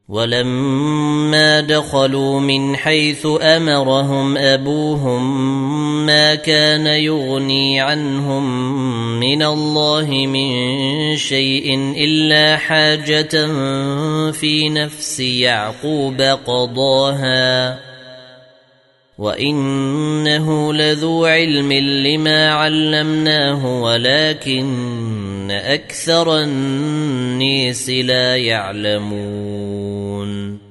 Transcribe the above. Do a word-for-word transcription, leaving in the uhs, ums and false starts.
ولما دخلوا من حيث أمرهم أبوهم ما كان يغني عنهم من الله من شيء إلا حاجة في نفس يعقوب قضاها وإنه لذو علم لما علمناه ولكن أكثر الناس لا يعلمون